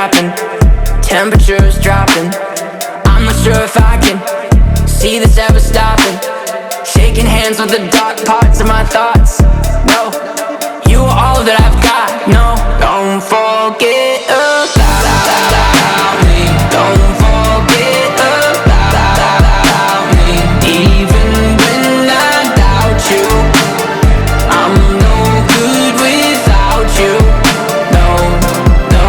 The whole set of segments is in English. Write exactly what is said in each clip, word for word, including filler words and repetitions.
trapping, temperature's dropping. I'm not sure if I can see this ever stopping. Shaking hands with the dark parts of my thoughts. No, you are all that I've got. No, don't forget about me. Don't forget about me. Even when I doubt you, I'm no good without you. No, no.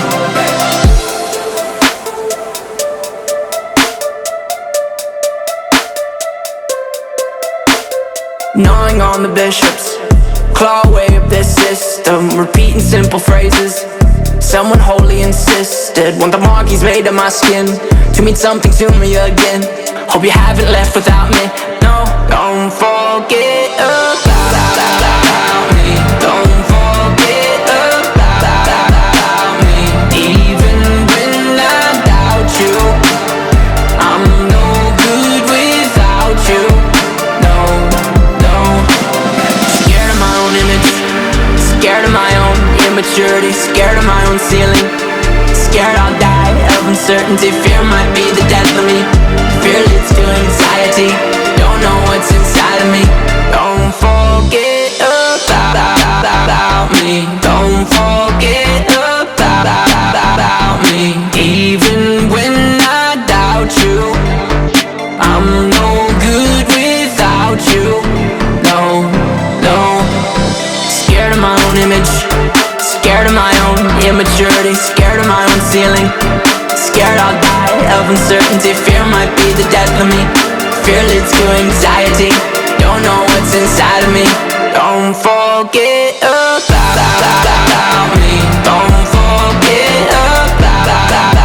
Gnawing on the bishops, claw away up their system, repeating simple phrases. Someone wholly insisted, want the markings made of my skin to mean something to me again. Hope you haven't left without me. No, don't forget about me. Don't forget about me. Even when I doubt you, I'm no good without you. No, no. Scared of my own image, scared of my own immaturity, scared of my own ceiling, scared I'll die of uncertainty. Fear might be the death of me. Fear leads to anxiety. Don't know what's inside of me. Don't forget about me. Don't forget about me. Even when I doubt you, I'm no good without you. No, no. Scared of my own image, scared of my own immaturity, scared of my own ceiling, scared I'll die of uncertainty. Fear might be the death of me. Fear leads to anxiety. Don't know what's inside of me. Don't forget about me. Don't forget about